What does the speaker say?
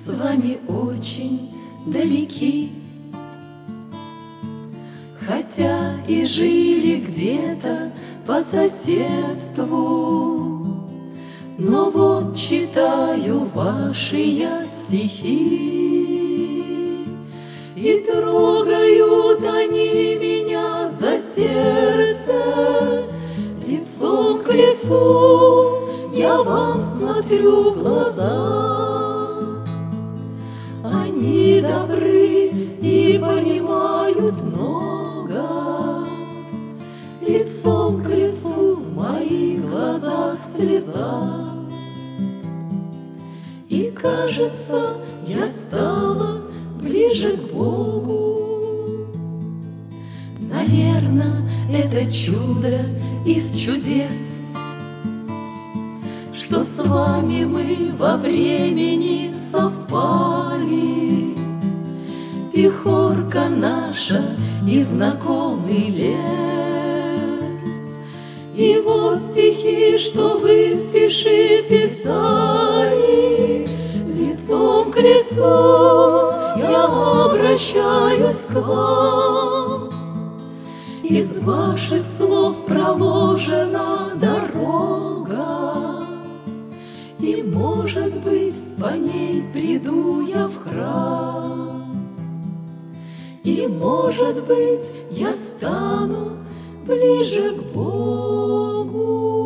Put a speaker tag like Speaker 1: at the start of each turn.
Speaker 1: с вами очень далеки, хотя и жили где-то по соседству. Но вот читаю ваши я стихи, и трогают они меня за сердце. Лицом к лицу я вам смотрю в глаза. Они добры и понимают много. Лицом к лицу в моих глазах слеза. И кажется, я стала ближе к Богу. Наверно, это чудо из чудес, что с вами мы во времени совпали. Пехорка наша и знакомый лес, и вот стихи, что вы в тиши писали. Лицом к лицу я обращаюсь к вам. Из ваших слов проложена дорога, и, может быть, по ней приду я в храм. И, может быть, я стану ближе к Богу.